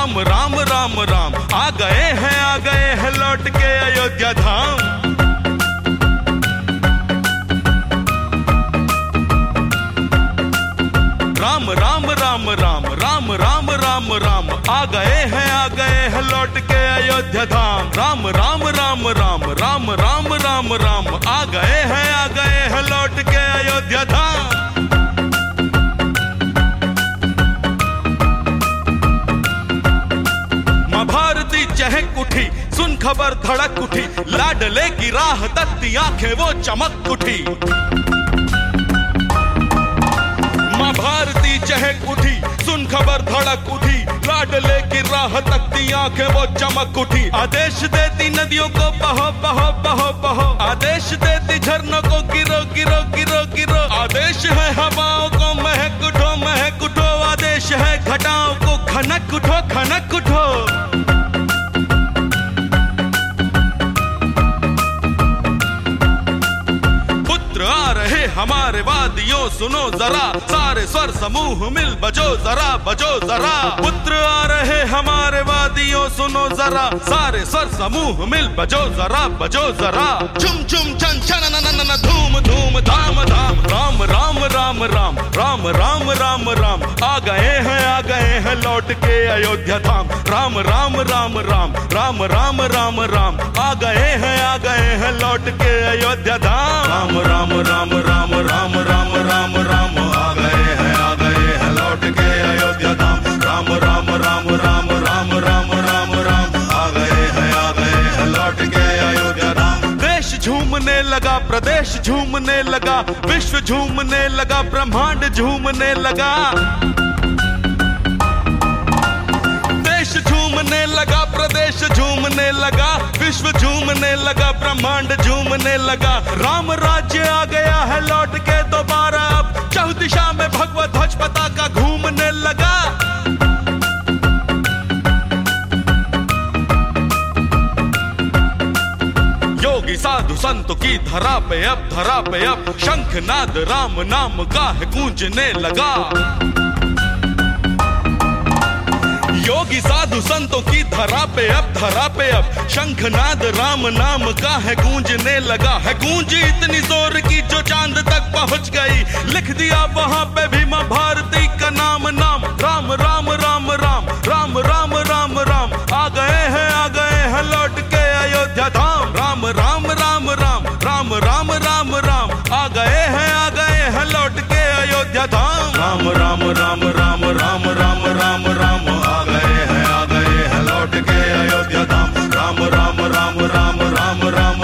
राम राम राम राम, आ गए हैं लौट के अयोध्या धाम। राम राम राम राम राम राम राम राम, आ गए हैं लौट के अयोध्या धाम। राम राम राम राम राम राम राम राम, आ गए हैं लौट के अयोध्या धाम। माँ भारती चहक उठी, सुन खबर धड़क उठी, लाडले की राह तकती आंखें वो चमक उठी। माँ भारती चहक उठी, सुन खबर धड़क उठी, लाडले की राह तकती आंखें वो चमक उठी। आदेश देती नदियों को बहो बहो बहो बहो, आदेश देती झरनों को गिरो गिरो गिरो गिरो। आदेश है हवाओं को महक उठो, आदेश है घटाओं को खनक उठो। हमारे वादियों सुनो जरा, सारे स्वर समूह मिल बजो जरा। पुत्र आ रहे हमारे वादियों सुनो जरा, सारे स्वर समूह मिल बजो जरा। झुम झुम छन छन न धूम धूम धाम धाम। राम राम राम राम राम राम राम राम, आ गए हैं लौट के अयोध्या धाम। राम राम राम राम राम राम राम राम, आ गए हैं लौट के अयोध्या धाम। राम राम राम राम राम राम राम राम, आ गए हैं लौट के अयोध्या धाम। राम राम राम राम राम राम राम राम, आ गए हैं लौट के अयोध्या धाम। देश झूमने लगा, प्रदेश झूमने लगा, विश्व झूमने लगा, ब्रह्मांड झूमने लगा। देश झूमने लगा, प्रदेश झूमने लगा, विश्व झूमने लगा, ब्रह्मांड झूमने लगा। राम राज्य आ गया है लौट के दोबारा, अब चहुदिशा में भगवा ध्वज पताका घूमने लगा। योगी साधु संतों की धरा पे अब शंखनाद राम नाम का है गूंजने लगा। योगी साधु संतों की धरा पे अब शंखनाद राम नाम का है गूंजने लगा। है गूंज इतनी जोर की जो चांद तक पहुंच गई, लिख दिया वहां पे भी माँ भारती का नाम। राम राम राम राम राम राम राम राम, आ गए हैं लौट के अयोध्या धाम। राम राम राम राम राम राम राम राम, आ गए हैं लौट के अयोध्या धाम। राम राम राम राम राम राम राम राम, आ गए हैं लौट के अयोध्या धाम। राम राम राम राम राम राम